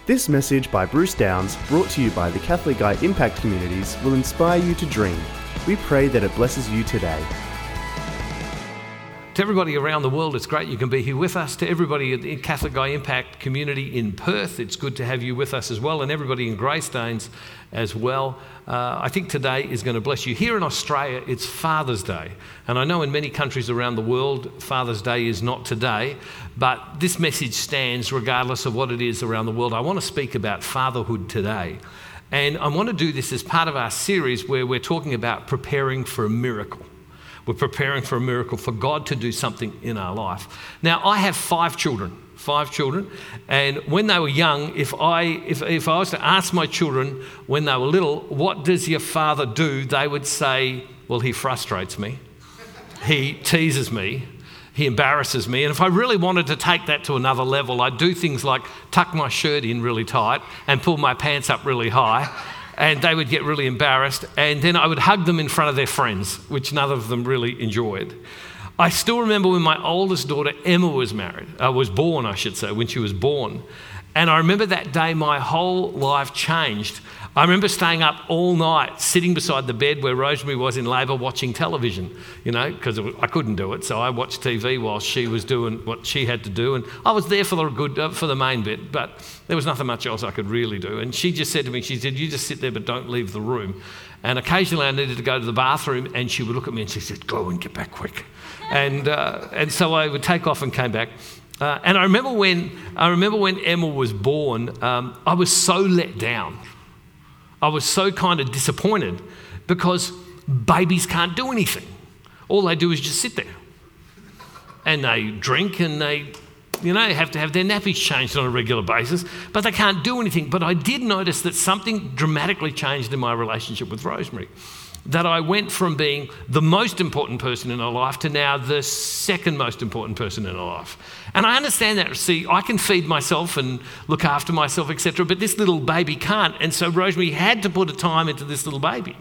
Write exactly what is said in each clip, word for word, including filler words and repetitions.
This message by Bruce Downs, brought to you by the Catholic Eye Impact Communities, will inspire you to dream. We pray that it blesses you today. To everybody around the world, it's great you can be here with us. To everybody at the Catholic Eye Impact community in Perth, it's good to have you with us as well, and everybody in Greystanes as well. Uh, I think today is going to bless you. Here in Australia, it's Father's Day. And I know in many countries around the world, Father's Day is not today, but this message stands regardless of what it is around the world. I want to speak about fatherhood today. And I want to do this as part of our series where we're talking about preparing for a miracle. We're preparing for a miracle, for God to do something in our life. Now, I have five children, five children, and when they were young, if I if, if I was to ask my children when they were little, what does your father do? They would say, well, he frustrates me, he teases me, he embarrasses me. And if I really wanted to take that to another level, I'd do things like tuck my shirt in really tight and pull my pants up really high. And they would get really embarrassed, and then I would hug them in front of their friends, which none of them really enjoyed. I still remember when my oldest daughter, Emma, was married, uh, was born, I should say, when she was born. And I remember that day my whole life changed. I remember staying up all night, sitting beside the bed where Rosemary was in labour, watching television, you know, because I couldn't do it. So I watched T V while she was doing what she had to do. And I was there for the good, uh, for the main bit, but there was nothing much else I could really do. And she just said to me, she said, you just sit there, but don't leave the room. And occasionally I needed to go to the bathroom, and she would look at me and she said, go and get back quick. And uh, and so I would take off and came back. Uh, and I remember when I remember when Emma was born, um, I was so let down. I was so kind of disappointed because babies can't do anything. All they do is just sit there. And they drink and they, you know, have to have their nappies changed on a regular basis, but they can't do anything. But I did notice that something dramatically changed in my relationship with Rosemary. That I went from being the most important person in her life to now the second most important person in her life. And I understand that. See, I can feed myself and look after myself, et cetera, but this little baby can't. And so Rosemary had to put a time into this little baby.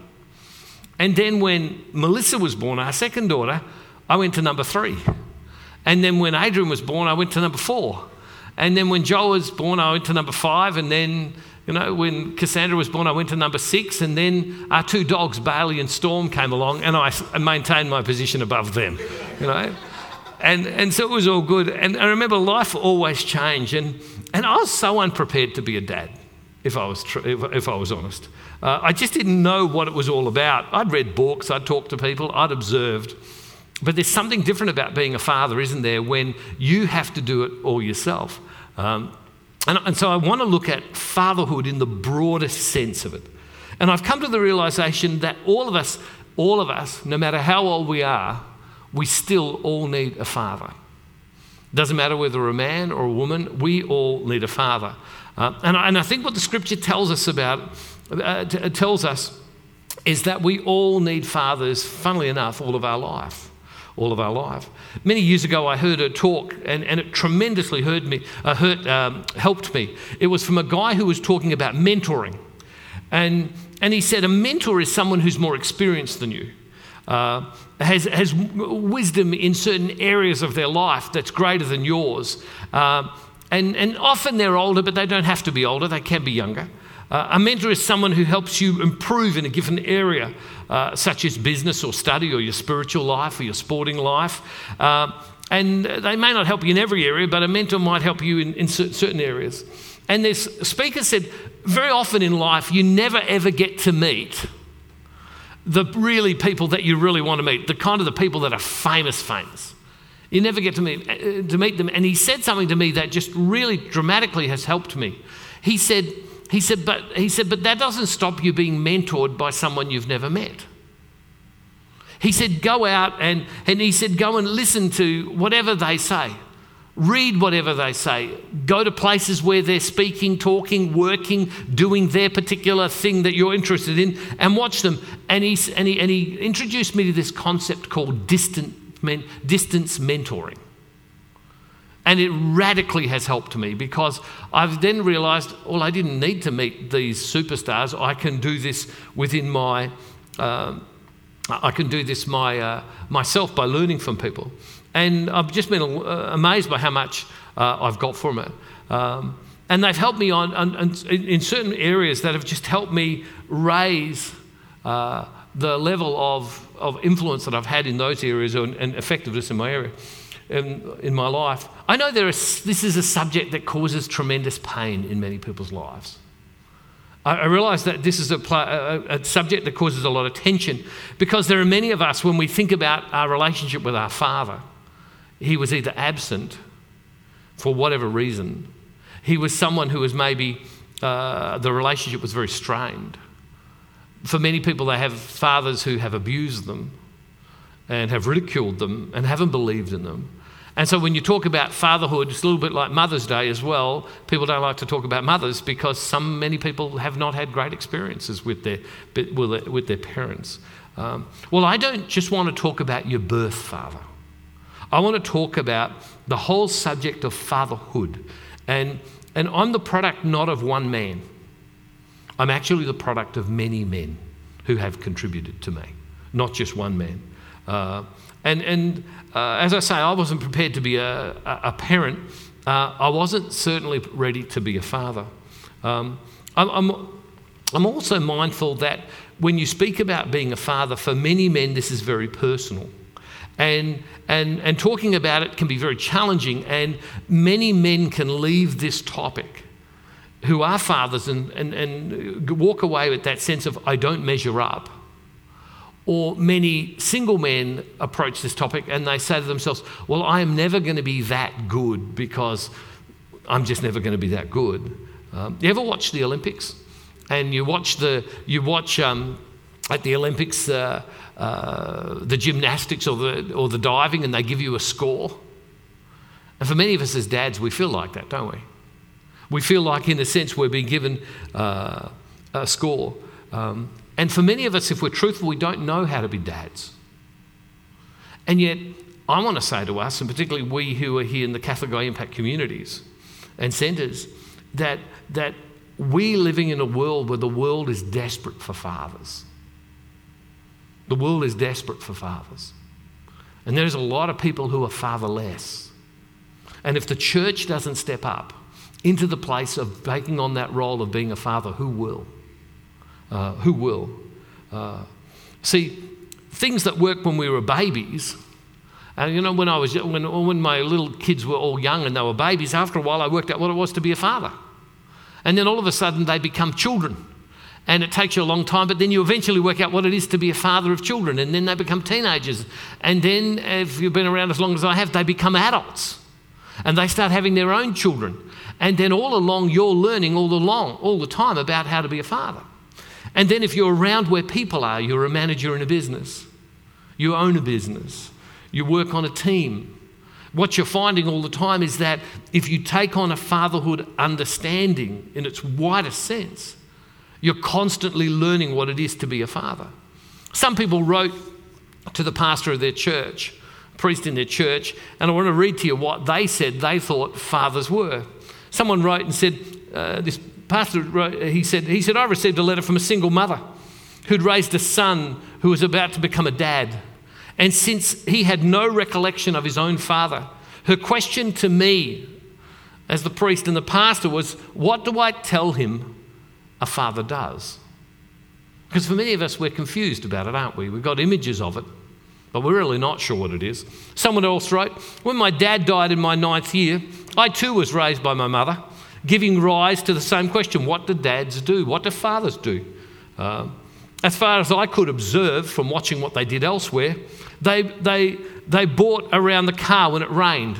And then when Melissa was born, our second daughter, I went to number three. And then when Adrian was born, I went to number four. And then when Joel was born, I went to number five. And then, you know, when Cassandra was born, I went to number six. And then our two dogs, Bailey and Storm, came along, and I maintained my position above them, you know. And and so it was all good. And I remember life always changed. And, and I was so unprepared to be a dad, if I was tr- if, if I was honest. Uh, I just didn't know what it was all about. I'd read books, I'd talked to people, I'd observed. But there's something different about being a father, isn't there, when you have to do it all yourself. Um, and, and so I want to look at fatherhood in the broadest sense of it. And I've come to the realisation that all of us, all of us, no matter how old we are, we still all need a father. Doesn't matter whether we're a man or a woman, we all need a father. Uh, and, I, and I think what the scripture tells us about, uh, t- tells us is that we all need fathers, funnily enough, all of our life. all of our life. Many years ago, I heard a talk, and, and it tremendously hurt me, uh, hurt, um, helped me. It was from a guy who was talking about mentoring. And, and he said, a mentor is someone who's more experienced than you, uh, has, has wisdom in certain areas of their life that's greater than yours. Uh, and, and often they're older, but they don't have to be older. They can be younger. Uh, a mentor is someone who helps you improve in a given area, uh, such as business or study or your spiritual life or your sporting life. Uh, and they may not help you in every area, but a mentor might help you in, in certain areas. And this speaker said, very often in life, you never ever get to meet the really people that you really want to meet, the kind of the people that are famous, famous. You never get to meet, uh, to meet them. And he said something to me that just really dramatically has helped me. He said, He said, but he said, but that doesn't stop you being mentored by someone you've never met. He said, go out and, and he said, go and listen to whatever they say. Read whatever they say. Go to places where they're speaking, talking, working, doing their particular thing that you're interested in, and watch them. And he, and he, and he introduced me to this concept called distant, men, distance mentoring. And it radically has helped me because I've then realised, well, I didn't need to meet these superstars. I can do this within my, uh, I can do this my uh, myself by learning from people. And I've just been uh, amazed by how much uh, I've got from it. Um, and they've helped me on, on, on in certain areas that have just helped me raise uh, the level of, of influence that I've had in those areas and, and effectiveness in my area, in, in my life. I know there is, this is a subject that causes tremendous pain in many people's lives. I, I realise that this is a, a, a subject that causes a lot of tension, because there are many of us, when we think about our relationship with our Father, he was either absent for whatever reason. He was someone who was maybe, uh, the relationship was very strained. For many people, they have fathers who have abused them and have ridiculed them and haven't believed in them. And so when you talk about fatherhood, it's a little bit like Mother's Day as well. People don't like to talk about mothers because some many people have not had great experiences with their, with their parents. Um, well, I don't just want to talk about your birth father. I want to talk about the whole subject of fatherhood. And, and I'm the product not of one man. I'm actually the product of many men who have contributed to me, not just one man. Uh, and and uh, as I say, I wasn't prepared to be a, a, a parent. Uh, I wasn't certainly ready to be a father. Um, I'm, I'm, I'm also mindful that when you speak about being a father, for many men, this is very personal. And, and, and talking about it can be very challenging, and many men can leave this topic who are fathers and, and, and walk away with that sense of, I don't measure up. Or many single men approach this topic and they say to themselves, well, I am never going to be that good because I'm just never going to be that good. Um, you ever watch the Olympics? And you watch the you watch um, at the Olympics uh, uh, the gymnastics or the or the diving, and they give you a score. And for many of us as dads, we feel like that, don't we? We feel like, in a sense, we're being given uh, a score. Um, and for many of us, if we're truthful, we don't know how to be dads. And yet, I want to say to us, and particularly we who are here in the Catholic Guy Impact communities and centres, that that we're living in a world where the world is desperate for fathers. The world is desperate for fathers. And there's a lot of people who are fatherless. And if the church doesn't step up into the place of taking on that role of being a father, who will? Uh, who will? Uh, see, things that worked when we were babies, and you know, when I was when when my little kids were all young and they were babies, after a while I worked out what it was to be a father. And then all of a sudden they become children. And it takes you a long time, but then you eventually work out what it is to be a father of children. And then they become teenagers. And then, if you've been around as long as I have, they become adults. And they start having their own children. And then all along, you're learning all along, all the time about how to be a father. And then if you're around where people are, you're a manager in a business. You own a business. You work on a team. What you're finding all the time is that if you take on a fatherhood understanding in its widest sense, you're constantly learning what it is to be a father. Some people wrote to the pastor of their church, priest in their church, and I want to read to you what they said they thought fathers were. Someone wrote and said, uh, this pastor wrote, he said, he said, I received a letter from a single mother who'd raised a son who was about to become a dad. And since he had no recollection of his own father, her question to me as the priest and the pastor was, what do I tell him a father does? Because for many of us, we're confused about it, aren't we? We've got images of it, but we're really not sure what it is. Someone else wrote, when my dad died in my ninth year, I too was raised by my mother, giving rise to the same question, what do dads do? What do fathers do? Uh, as far as I could observe from watching what they did elsewhere, they they they bought around the car when it rained,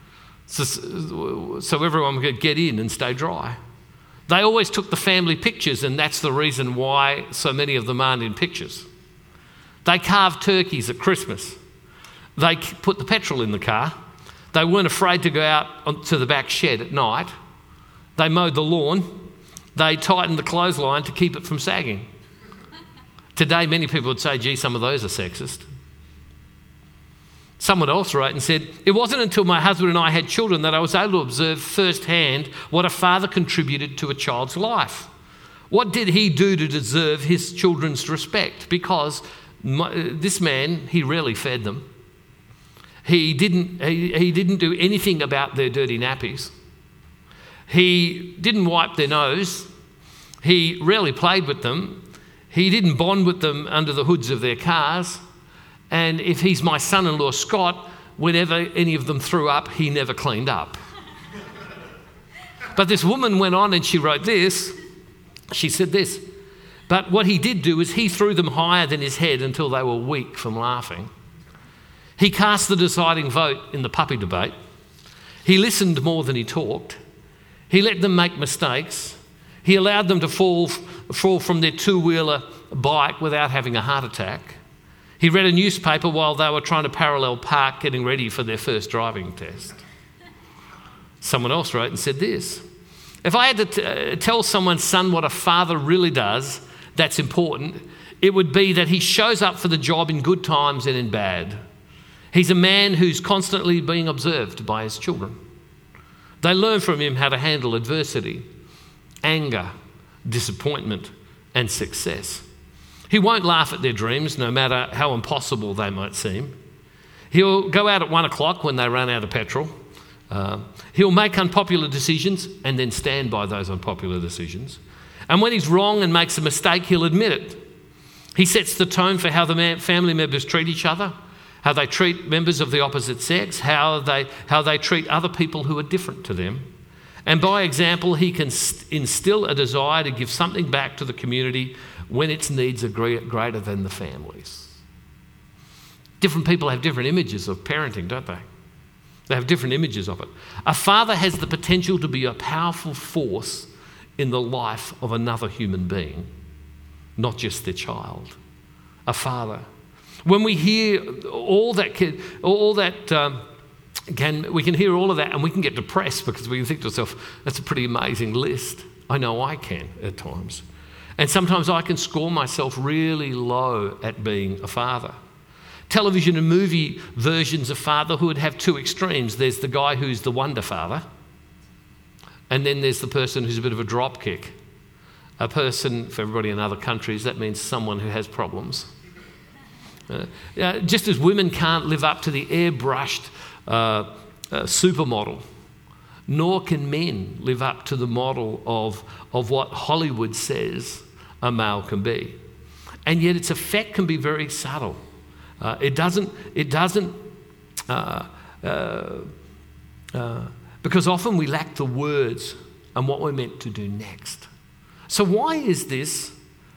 so, so everyone could get in and stay dry. They always took the family pictures, and that's the reason why so many of them aren't in pictures. They carved turkeys at Christmas. They put the petrol in the car. They weren't afraid to go out to the back shed at night. They mowed the lawn. They tightened the clothesline to keep it from sagging. Today, many people would say, gee, some of those are sexist. Someone else wrote and said, it wasn't until my husband and I had children that I was able to observe firsthand what a father contributed to a child's life. What did he do to deserve his children's respect? Because my, this man, he rarely fed them. He didn't, he, he didn't do anything about their dirty nappies. He didn't wipe their nose. He rarely played with them. He didn't bond with them under the hoods of their cars. And if he's my son-in-law, Scott, whenever any of them threw up, he never cleaned up. But this woman went on and she wrote this. She said this, but what he did do is he threw them higher than his head until they were weak from laughing. He cast the deciding vote in the puppy debate. He listened more than he talked. He let them make mistakes. He allowed them to fall, fall from their two-wheeler bike without having a heart attack. He read a newspaper while they were trying to parallel park, getting ready for their first driving test. Someone else wrote and said this, if I had to t- uh, tell someone's son what a father really does that's important, it would be that he shows up for the job in good times and in bad. He's a man who's constantly being observed by his children. They learn from him how to handle adversity, anger, disappointment, and success. He won't laugh at their dreams, no matter how impossible they might seem. He'll go out at one o'clock when they run out of petrol. Uh, he'll make unpopular decisions and then stand by those unpopular decisions. And when he's wrong and makes a mistake, he'll admit it. He sets the tone for how the man, family members treat each other, how they treat members of the opposite sex, how they, how they treat other people who are different to them. And by example, he can instill a desire to give something back to the community when its needs are greater than the family's. Different people have different images of parenting, don't they? They have different images of it. A father has the potential to be a powerful force in the life of another human being, not just their child. A father. When we hear all that, can, all that um, can, we can hear all of that and we can get depressed because we can think to ourselves, that's a pretty amazing list. I know I can at times. And sometimes I can score myself really low at being a father. Television and movie versions of fatherhood have two extremes. There's the guy who's the wonder father, and then there's the person who's a bit of a dropkick. A person, for everybody in other countries, that means someone who has problems. Uh, uh, just as women can't live up to the airbrushed uh, uh, supermodel, nor can men live up to the model of, of what Hollywood says a male can be. And yet its effect can be very subtle. Uh, it doesn't, it doesn't, uh, uh, uh, because often we lack the words and what we're meant to do next. So why is this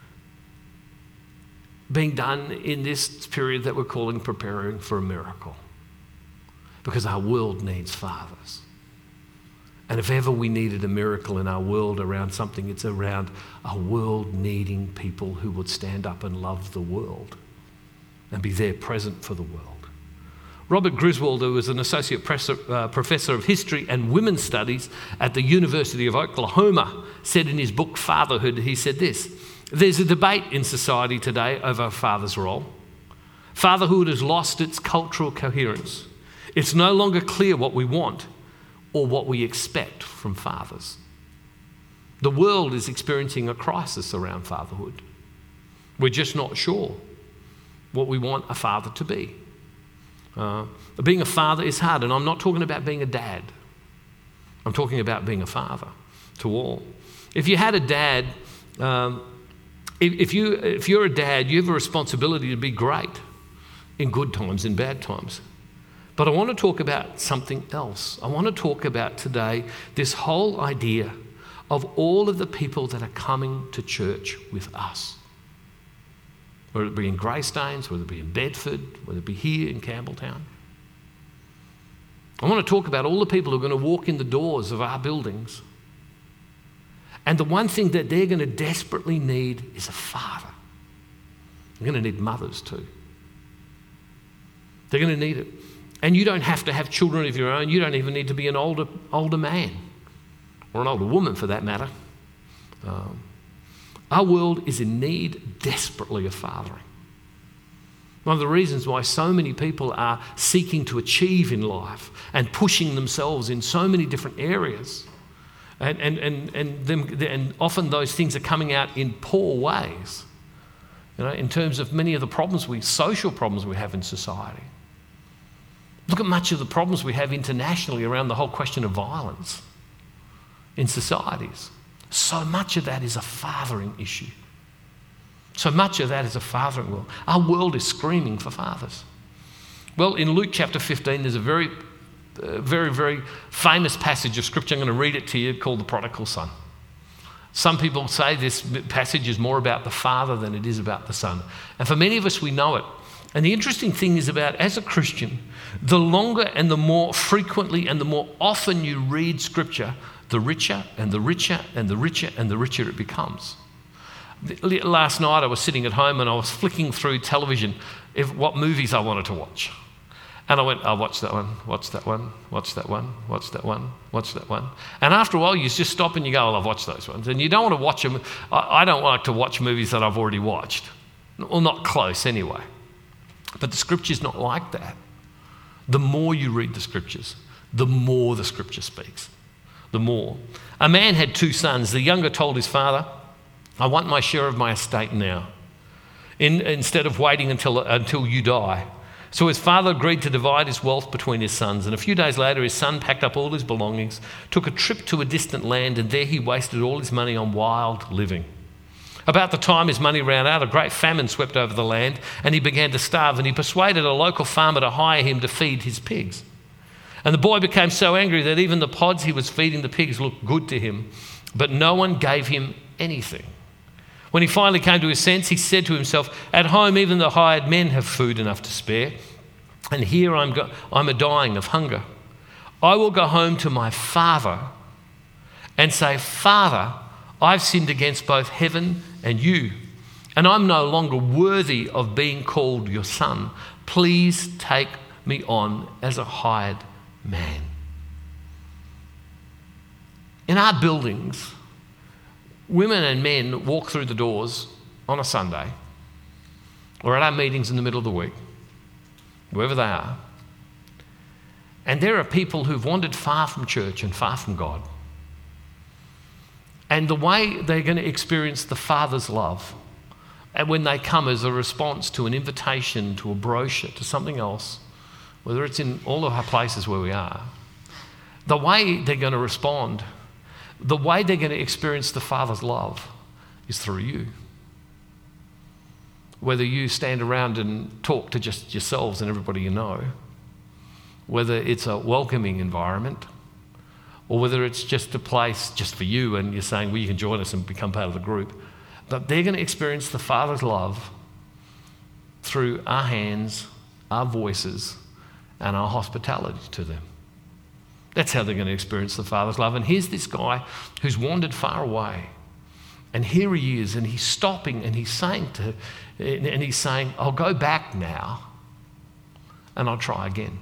being done in this period that we're calling preparing for a miracle? Because our world needs fathers. And if ever we needed a miracle in our world around something, it's around a world needing people who would stand up and love the world and be there present for the world. Robert Griswold, who was an associate professor of history and women's studies at the University of Oklahoma, said in his book Fatherhood, he said this, there's a debate in society today over a father's role. Fatherhood has lost its cultural coherence. It's no longer clear what we want or what we expect from fathers. The world is experiencing a crisis around fatherhood. We're just not sure what we want a father to be. Uh, being a father is hard, and I'm not talking about being a dad. I'm talking about being a father to all. If you had a dad, um, if, if, you, if you're a dad, you have a responsibility to be great in good times, in bad times. But I want to talk about something else. I want to talk about today this whole idea of all of the people that are coming to church with us. Whether it be in Greystanes, whether it be in Bedford, whether it be here in Campbelltown. I want to talk about all the people who are going to walk in the doors of our buildings. And the one thing that they're going to desperately need is a father. They're going to need mothers too. They're going to need it. And you don't have to have children of your own. You don't even need to be an older, older man or an older woman for that matter. Um, our world is in need desperately of fathering. One of the reasons why so many people are seeking to achieve in life and pushing themselves in so many different areas. And, and, and, and, them, and often those things are coming out in poor ways, you know, in terms of many of the problems we, social problems we have in society. Look at much of the problems we have internationally around the whole question of violence. in societies. So much of that is a fathering issue. So much of that is a fathering world. Our world is screaming for fathers. Well, in Luke chapter fifteen, there's a very, uh, very, very famous passage of scripture. I'm going to read it to you, called the prodigal son. Some people say this passage is more about the father than it is about the son. And for many of us, we know it. And the interesting thing is about, as a Christian, the longer and the more frequently and the more often you read scripture, the richer and the richer and the richer and the richer it becomes. Last night I was sitting at home and I was flicking through television if, what movies I wanted to watch. And I went, I'll watch that one, watch that one, watch that one, watch that one, watch that one. And after a while you just stop and you go, well, I've watched those ones. And you don't want to watch them. I, I don't like to watch movies that I've already watched. Well, not close anyway. But the scripture's not like that. The more you read the scriptures, the more the scripture speaks. The more. A man had two sons. The younger told his father, I want my share of my estate now, in, instead of waiting until, until you die. So his father agreed to divide his wealth between his sons. And a few days later, his son packed up all his belongings, took a trip to a distant land, and there he wasted all his money on wild living. About the time his money ran out, a great famine swept over the land, and he began to starve, and he persuaded a local farmer to hire him to feed his pigs. And the boy became so angry that even the pods he was feeding the pigs looked good to him, but no one gave him anything. When he finally came to his sense, he said to himself, at home even the hired men have food enough to spare, and here I'm, go- I'm a dying of hunger. I will go home to my father and say, Father, I've sinned against both heaven and you, and I'm no longer worthy of being called your son. Please take me on as a hired man. In our buildings, women and men walk through the doors on a Sunday or at our meetings in the middle of the week, wherever they are, and there are people who've wandered far from church and far from God. And the way they're going to experience the Father's love, and when they come as a response to an invitation, to a brochure, to something else, whether it's in all of our places where we are, the way they're going to respond, the way they're going to experience the Father's love is through you. Whether you stand around and talk to just yourselves and everybody you know, whether it's a welcoming environment, or whether it's just a place just for you and you're saying, well, you can join us and become part of the group. But they're going to experience the Father's love through our hands, our voices, and our hospitality to them. That's how they're going to experience the Father's love. And here's this guy who's wandered far away. And here he is, and he's stopping and he's saying to, and he's saying, I'll go back now and I'll try again.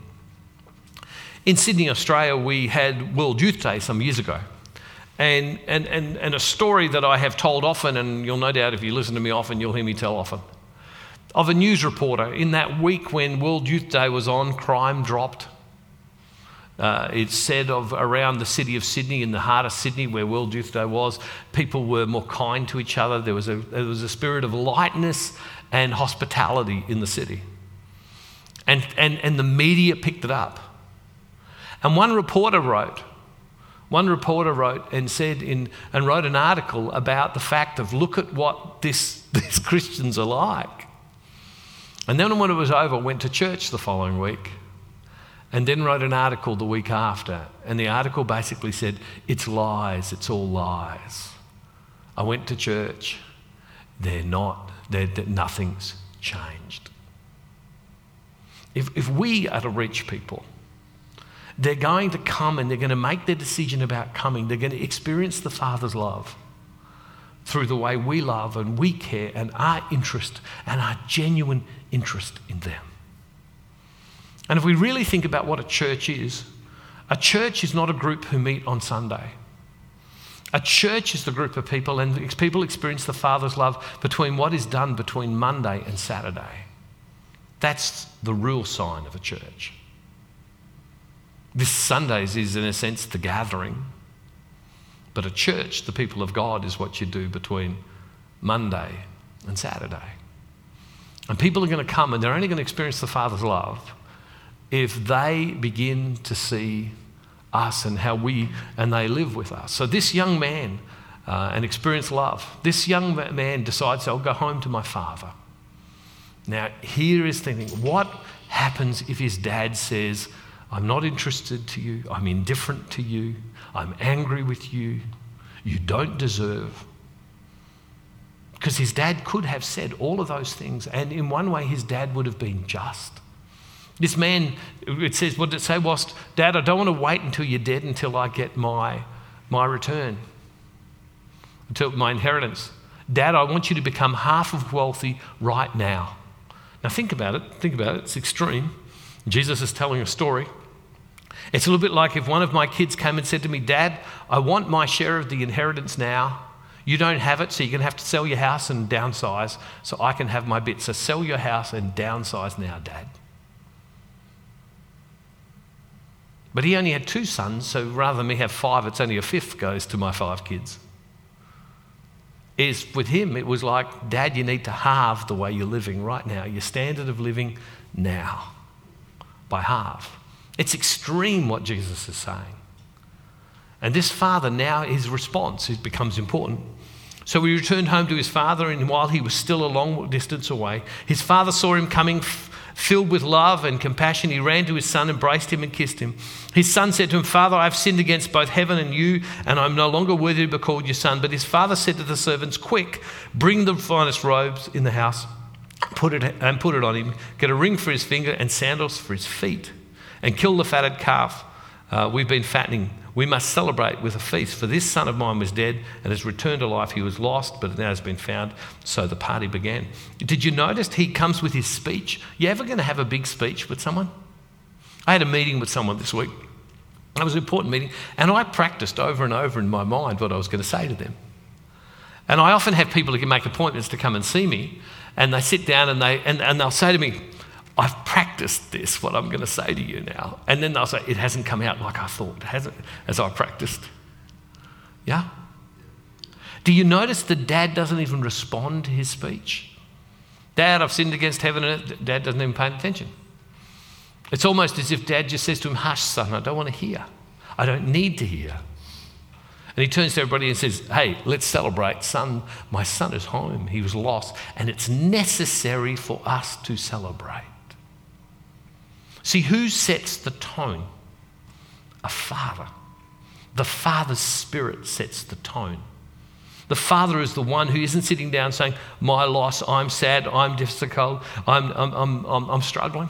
In Sydney, Australia, we had World Youth Day some years ago. And, and, and, and a story that I have told often, and you'll no doubt if you listen to me often, you'll hear me tell often, of a news reporter in that week when World Youth Day was on, crime dropped. Uh, it's said of around the city of Sydney, in the heart of Sydney where World Youth Day was, people were more kind to each other. There was a, there was a spirit of lightness and hospitality in the city. And, and, and the media picked it up. And one reporter wrote, one reporter wrote and said in, and wrote an article about the fact of, look at what this, these Christians are like. And then when it was over, went to church the following week and then wrote an article the week after. And the article basically said, it's lies, it's all lies. I went to church, they're not, they're, they're, nothing's changed. If, if we are to reach people, they're going to come and they're going to make their decision about coming. They're going to experience the Father's love through the way we love and we care and our interest and our genuine interest in them. And if we really think about what a church is, a church is not a group who meet on Sunday. A church is the group of people, and people experience the Father's love between what is done between Monday and Saturday. That's the real sign of a church. This Sundays is, in a sense, the gathering. But a church, the people of God, is what you do between Monday and Saturday. And people are going to come and they're only going to experience the Father's love if they begin to see us and how we and they live with us. So this young man uh, and experienced love. This young man decides, I'll go home to my father. Now, here is the thing. What happens if his dad says, I'm not interested to you, I'm indifferent to you, I'm angry with you, you don't deserve? Because his dad could have said all of those things, and in one way his dad would have been just. This man, it says, what did it say? Was, Dad, I don't want to wait until you're dead until I get my, my return, until my inheritance. Dad, I want you to become half of wealthy right now. Now think about it, think about it, it's extreme. Jesus is telling a story. It's a little bit like if one of my kids came and said to me, Dad, I want my share of the inheritance now. You don't have it, so you're going to have to sell your house and downsize so I can have my bit. So sell your house and downsize now, Dad. But he only had two sons, so rather than me have five, it's only a fifth goes to my five kids. Is with him, it was like, Dad, you need to halve the way you're living right now, your standard of living now, by half. It's extreme what Jesus is saying. And this father now, his response, it becomes important. So he returned home to his father, and while he was still a long distance away, his father saw him coming f- filled with love and compassion. He ran to his son, embraced him and kissed him. His son said to him, Father, I've sinned against both heaven and you, and I'm no longer worthy to be called your son. But his father said to the servants, quick, bring the finest robes in the house, put it and put it on him, get a ring for his finger and sandals for his feet, and kill the fatted calf uh, we've been fattening. We must celebrate with a feast, for this son of mine was dead and has returned to life. He was lost, but now has been found. So the party began. Did you notice he comes with his speech? You ever going to have a big speech with someone? I had a meeting with someone this week. It was an important meeting, and I practiced over and over in my mind what I was going to say to them. And I often have people who can make appointments to come and see me, and they sit down and, they, and, and they'll say to me, I've practiced this, what I'm going to say to you now. And then they'll say, it hasn't come out like I thought, has it? As I practiced. Yeah? Do you notice that Dad doesn't even respond to his speech? Dad, I've sinned against heaven and earth. Dad doesn't even pay attention. It's almost as if Dad just says to him, hush, son, I don't want to hear. I don't need to hear. And he turns to everybody and says, hey, let's celebrate. Son, my son is home. He was lost. And it's necessary for us to celebrate. See, who sets the tone? A father. The father's spirit sets the tone. The father is the one who isn't sitting down saying, my loss, I'm sad, I'm difficult, I'm, I'm, I'm, I'm, I'm struggling.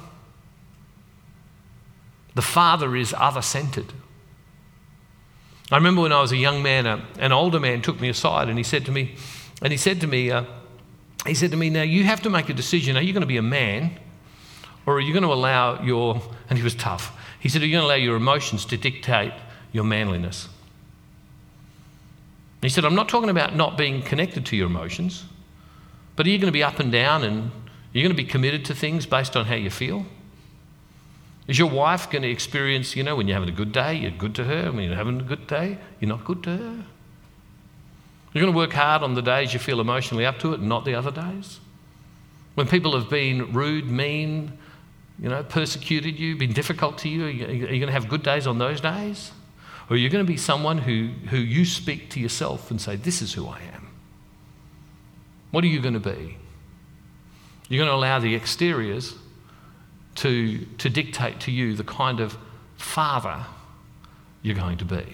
The father is other-centered. I remember when I was a young man, a, an older man took me aside and he said to me, and he said to me, uh, he said to me, now you have to make a decision. Are you going to be a man? Or are you going to allow your, and he was tough, he said, are you going to allow your emotions to dictate your manliness? And he said, I'm not talking about not being connected to your emotions, but are you going to be up and down and you're going to be committed to things based on how you feel? Is your wife going to experience, you know, when you're having a good day, you're good to her, when you're having a good day, you're not good to her? You're going to work hard on the days you feel emotionally up to it and not the other days? When people have been rude, mean, you know, persecuted you, been difficult to you, are you, are you going to have good days on those days? Or are you going to be someone who, who you speak to yourself and say, this is who I am? What are you going to be? You're going to allow the exteriors to, to dictate to you the kind of father you're going to be.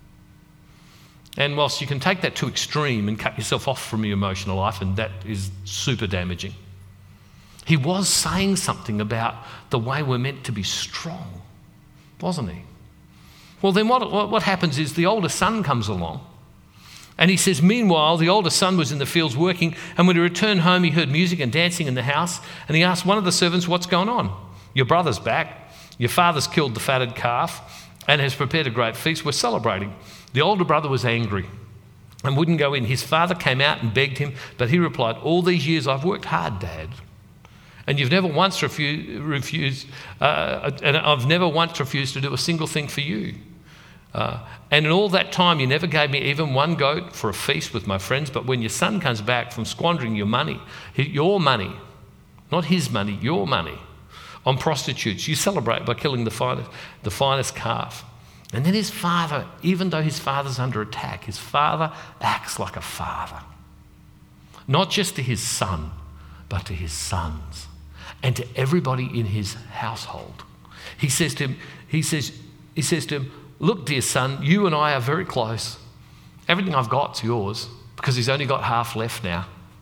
And whilst you can take that to extreme and cut yourself off from your emotional life, and that is super damaging, he was saying something about the way we're meant to be strong, wasn't he? Well, then what, what, what happens is the older son comes along, and he says, meanwhile, the older son was in the fields working, and when he returned home, he heard music and dancing in the house, and he asked one of the servants, what's going on? Your brother's back. Your father's killed the fatted calf and has prepared a great feast. We're celebrating. The older brother was angry and wouldn't go in. His father came out and begged him, but he replied, all these years I've worked hard, Dad, and you've never once refu- refused, uh, and I've never once refused to do a single thing for you. Uh, and in all that time, you never gave me even one goat for a feast with my friends, but when your son comes back from squandering your money, your money, not his money, your money, on prostitutes, you celebrate by killing the finest, the finest calf. And then his father, even though his father's under attack, his father acts like a father. Not just to his son, but to his sons and to everybody in his household. He says to him, he says, he says to him, look, dear son, you and I are very close. Everything I've got's yours, because he's only got half left now.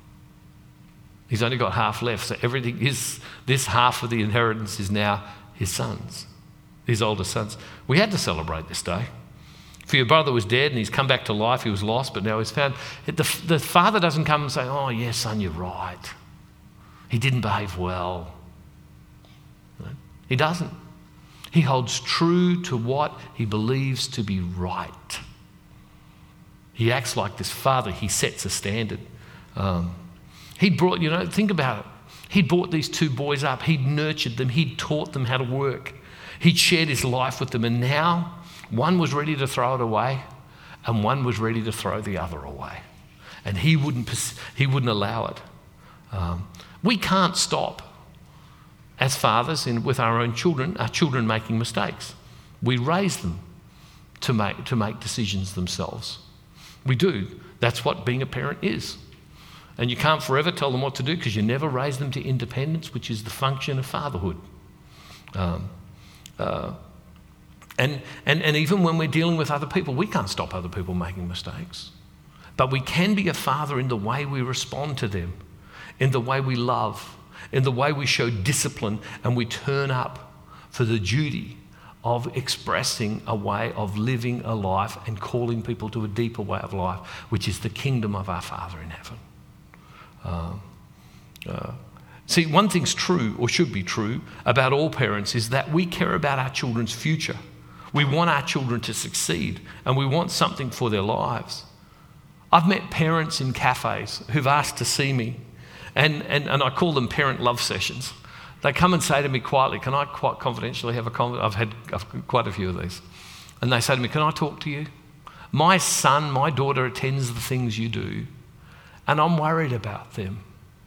He's only got half left, so everything is, this half of the inheritance is now his son's, his older sons. We had to celebrate this day. For your brother was dead and he's come back to life. He was lost, but now he's found. The, the father doesn't come and say, oh, yes, son, you're right. He didn't behave well. No, he doesn't. He holds true to what he believes to be right. He acts like this father. He sets a standard. Um, he brought, you know, think about it. He brought these two boys up. He'd nurtured them. He'd taught them how to work. He'd shared his life with them. And now one was ready to throw it away and one was ready to throw the other away. And he wouldn't, he wouldn't allow it. Um, we can't stop, as fathers in, with our own children, our children making mistakes. We raise them to make, to make decisions themselves. We do. That's what being a parent is. And you can't forever tell them what to do because you never raise them to independence, which is the function of fatherhood. Um, uh, and, and, and even when we're dealing with other people, we can't stop other people making mistakes. But we can be a father in the way we respond to them, in the way we love, in the way we show discipline and we turn up for the duty of expressing a way of living a life and calling people to a deeper way of life, which is the kingdom of our Father in heaven. Um, uh, see, one thing's true, or should be true, about all parents is that we care about our children's future. We want our children to succeed and we want something for their lives. I've met parents in cafes who've asked to see me, and, and, and I call them parent love sessions. They come and say to me quietly, can I quite confidentially have a conversation? I've had I've quite a few of these. And they say to me, can I talk to you? My son, my daughter attends the things you do, and I'm worried about them.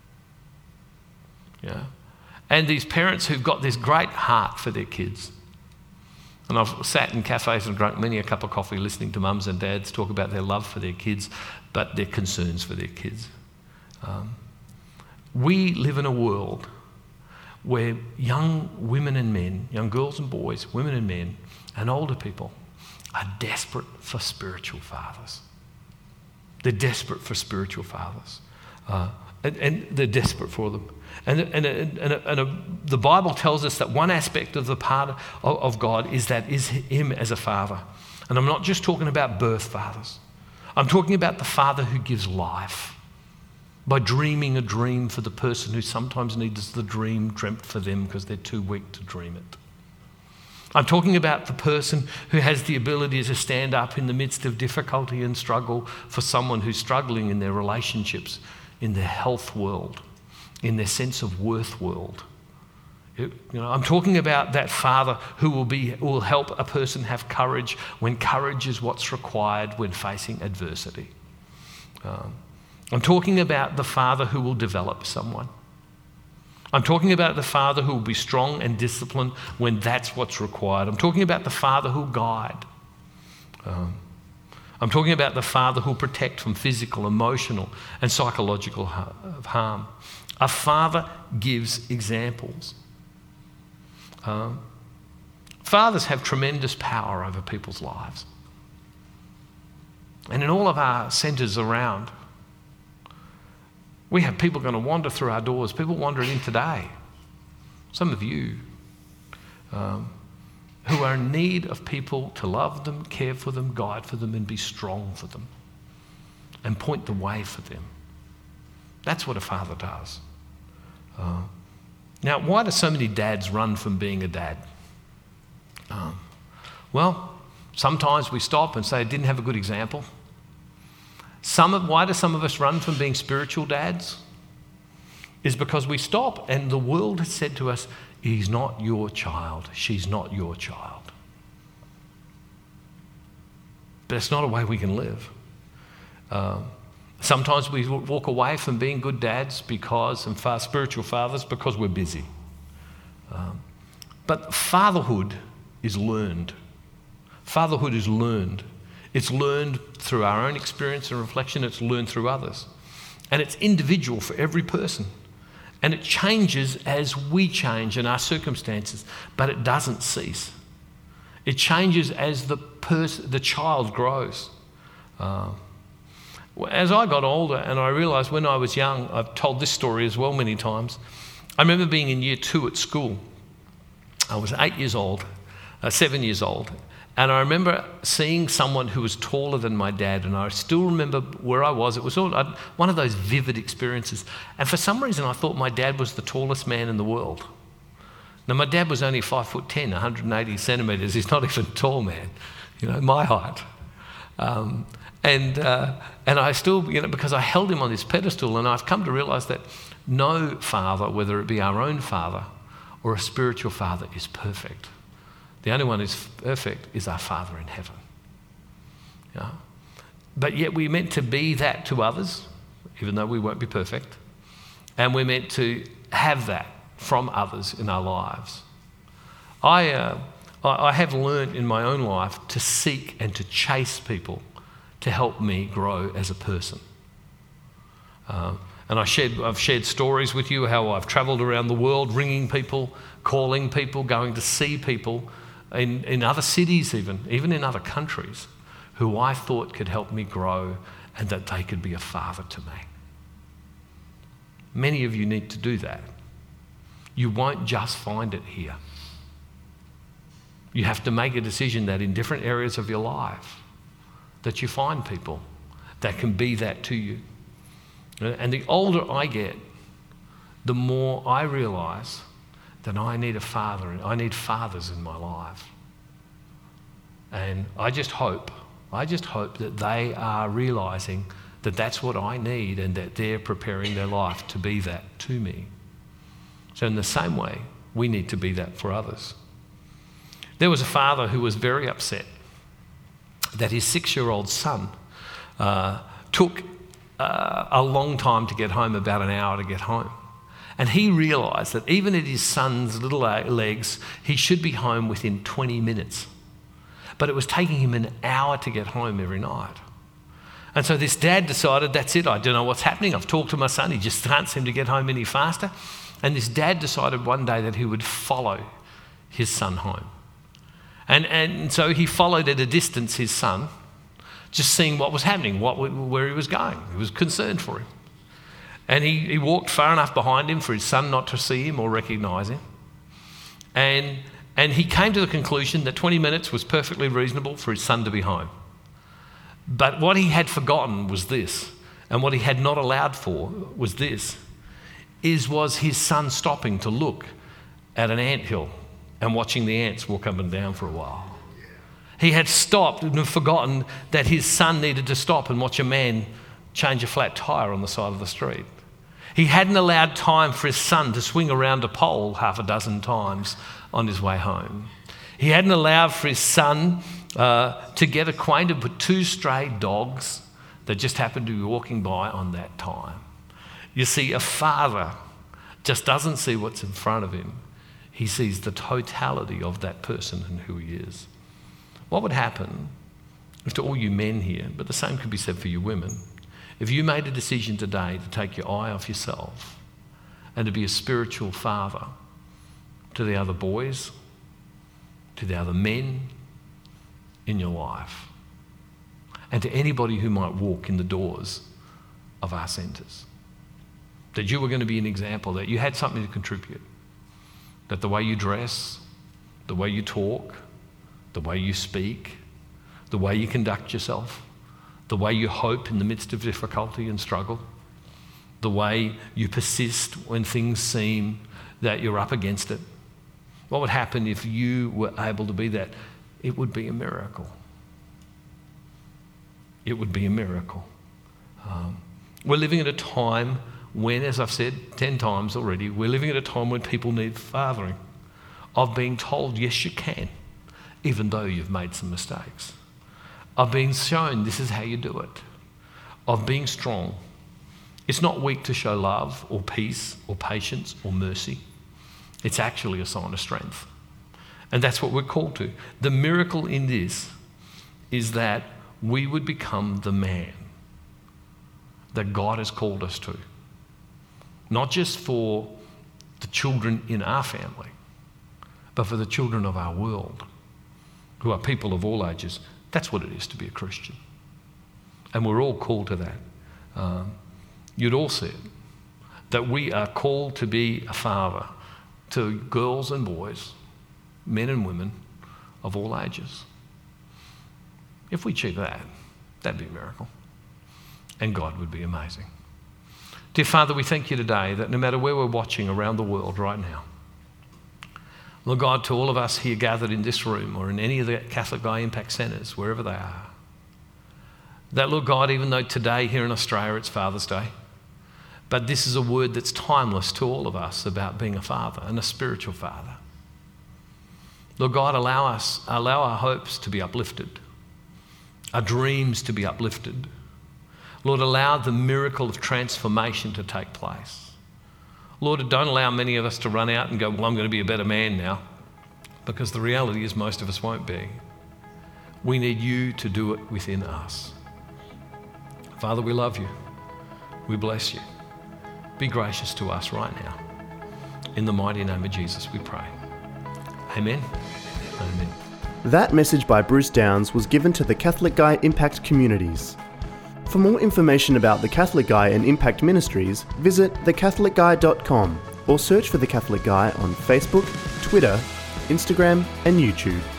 Yeah. And these parents who've got this great heart for their kids. And I've sat in cafes and drunk many a cup of coffee listening to mums and dads talk about their love for their kids, but their concerns for their kids. Um, we live in a world where young women and men, young girls and boys, women and men, and older people are desperate for spiritual fathers. They're desperate for spiritual fathers. Uh, and, and they're desperate for them. And, and, and, and, and a, the Bible tells us that one aspect of the part of, of God is that is him as a father. And I'm not just talking about birth fathers. I'm talking about the father who gives life by dreaming a dream for the person who sometimes needs the dream dreamt for them because they're too weak to dream it. I'm talking about the person who has the ability to stand up in the midst of difficulty and struggle for someone who's struggling in their relationships, in their health world, in their sense of worth world. You know, I'm talking about that father who will be who will help a person have courage when courage is what's required when facing adversity. Um, I'm talking about the father who will develop someone. I'm talking about the father who will be strong and disciplined when that's what's required. I'm talking about the father who will guide. Um, I'm talking about the father who will protect from physical, emotional, and psychological harm. A father gives examples. Um, fathers have tremendous power over people's lives. And in all of our centres around, we have people going to wander through our doors, people wandering in today. Some of you um, who are in need of people to love them, care for them, guide for them, and be strong for them, and point the way for them. That's what a father does. Uh, now, why do so many dads run from being a dad? Um, well, sometimes we stop and say, I didn't have a good example. Some of, why do some of us run from being spiritual dads? Is because we stop and the world has said to us, he's not your child, she's not your child. But it's not a way we can live. Um, sometimes we walk away from being good dads because, and far spiritual fathers, because we're busy. Um, but fatherhood is learned. Fatherhood is learned. It's learned through our own experience and reflection. It's learned through others. And it's individual for every person. And it changes as we change in our circumstances, but it doesn't cease. It changes as the pers- the child grows. Uh, as I got older and I realised when I was young, I've told this story as well many times. I remember being in year two at school. I was eight years old, uh, seven years old. And I remember seeing someone who was taller than my dad, and I still remember where I was. It was all, I'd, one of those vivid experiences. And for some reason, I thought my dad was the tallest man in the world. Now, my dad was only five foot ten, one hundred eighty centimetres. He's not even a tall man, you know, my height. Um, and uh, and I still, you know, because I held him on this pedestal, and I've come to realise that no father, whether it be our own father or a spiritual father, is perfect. The only one who's perfect is our Father in heaven. You know? But yet we're meant to be that to others, even though we won't be perfect. And we're meant to have that from others in our lives. I, uh, I have learned in my own life to seek and to chase people to help me grow as a person. Uh, and I shared, I've shared stories with you how I've travelled around the world ringing people, calling people, going to see people in, in other cities even, even in other countries, who I thought could help me grow and that they could be a father to me. Many of you need to do that. You won't just find it here. You have to make a decision that in different areas of your life that you find people that can be that to you. And the older I get, the more I realise that I need a father. I need fathers in my life. And I just hope, I just hope that they are realising that that's what I need and that they're preparing their life to be that to me. So in the same way, we need to be that for others. There was a father who was very upset that his six-year-old son uh, took uh, a long time to get home, about an hour to get home. And he realised that even at his son's little legs, he should be home within twenty minutes. But it was taking him an hour to get home every night. And so this dad decided, that's it, I don't know what's happening. I've talked to my son, he just can't seem to get home any faster. And this dad decided one day that he would follow his son home. And, and so he followed at a distance his son, just seeing what was happening, what, where he was going. He was concerned for him. And he, he walked far enough behind him for his son not to see him or recognise him. And, and he came to the conclusion that twenty minutes was perfectly reasonable for his son to be home. But what he had forgotten was this, and what he had not allowed for was this, is was his son stopping to look at an anthill and watching the ants walk up and down for a while. He had stopped and forgotten that his son needed to stop and watch a man change a flat tyre on the side of the street. He hadn't allowed time for his son to swing around a pole half a dozen times on his way home. He hadn't allowed for his son uh, to get acquainted with two stray dogs that just happened to be walking by on that time. You see, a father just doesn't see what's in front of him. He sees the totality of that person and who he is. What would happen if, to all you men here, but the same could be said for you women, if you made a decision today to take your eye off yourself and to be a spiritual father to the other boys, to the other men in your life, and to anybody who might walk in the doors of our centres, that you were going to be an example, that you had something to contribute, that the way you dress, the way you talk, the way you speak, the way you conduct yourself, the way you hope in the midst of difficulty and struggle, the way you persist when things seem that you're up against it. What would happen if you were able to be that? It would be a miracle. It would be a miracle. Um, we're living at a time when, as I've said ten times already, we're living at a time when people need fathering, of being told, yes, you can, even though you've made some mistakes. Of being shown this is how you do it. Of being strong. It's not weak to show love or peace or patience or mercy. It's actually a sign of strength. And that's what we're called to. The miracle in this is that we would become the man that God has called us to. Not just for the children in our family, but for the children of our world, who are people of all ages. That's what it is to be a Christian. And we're all called to that. Um, you'd all said that we are called to be a father to girls and boys, men and women of all ages. If we achieve that, that'd be a miracle. And God would be amazing. Dear Father, we thank you today that no matter where we're watching around the world right now, Lord God, to all of us here gathered in this room or in any of the Catholic Guy Impact Centres, wherever they are, that, Lord God, even though today here in Australia it's Father's Day, but this is a word that's timeless to all of us about being a father and a spiritual father. Lord God, allow us, allow our hopes to be uplifted, our dreams to be uplifted. Lord, allow the miracle of transformation to take place. Lord, don't allow many of us to run out and go, well, I'm going to be a better man now, because the reality is most of us won't be. We need you to do it within us. Father, we love you. We bless you. Be gracious to us right now. In the mighty name of Jesus, we pray. Amen. Amen. That message by Bruce Downs was given to the Catholic Guy Impact communities. For more information about the Catholic Guy and Impact Ministries, visit the catholic guy dot com or search for The Catholic Guy on Facebook, Twitter, Instagram and YouTube.